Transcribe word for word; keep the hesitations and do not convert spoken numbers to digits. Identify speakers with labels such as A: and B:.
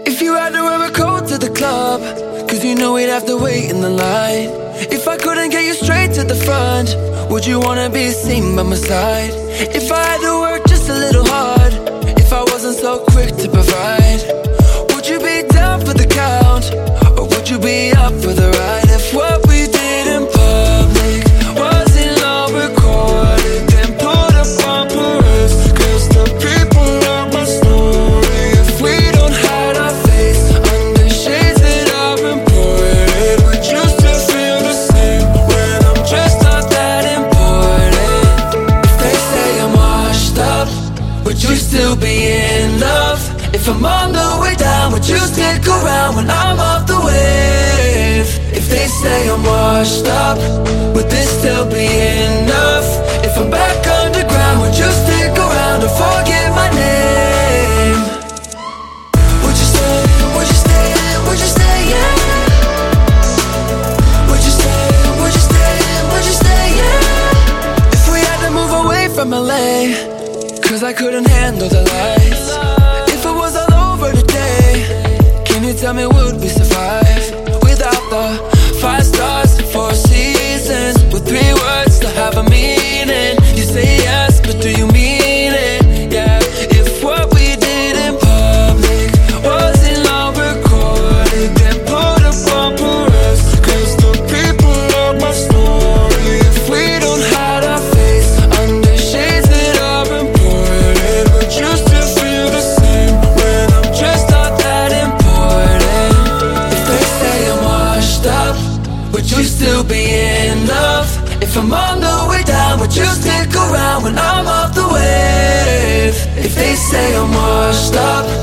A: If you had to wear a coat to the club, cause you know we'd have to wait in the line. If I couldn't get you straight to the front, would you wanna be seen by my side? If I had to work just a little hard, if I wasn't so quick to provide, would you be down for the count, or would you be up for the ride? If what we did in public wasn't all recorded, then put up bumpers, cause the people love my story. If we don't hide our face under shades that are imported, would you still feel the same when I'm just not that important? If they say I'm washed up, would you still be in love? If I'm on the way down, would you stick around when I'm off the wave? If they say I'm washed up, would this still be enough? If I'm back underground, would you stick around or forget my name? Would you stay, would you stay, would you stay, yeah? Would you stay, would you stay, would you stay, yeah? If we had to move away from L A, cause I couldn't handle the lights. If it was all over today, can you tell me would we survive? Without the five stars, four seasons, with three words to have a meaning. You say yes, but do you mean it? Yeah. If what we did in public wasn't all recorded, then put up bumpers, cause the people love my story. If we don't hide our face under shades that are imported, would you still feel the same when I'm just not that important? If they say I'm washed up, would you still be in love? If I'm on the way down, would you stick around when I'm off the wave? If they say I'm washed up,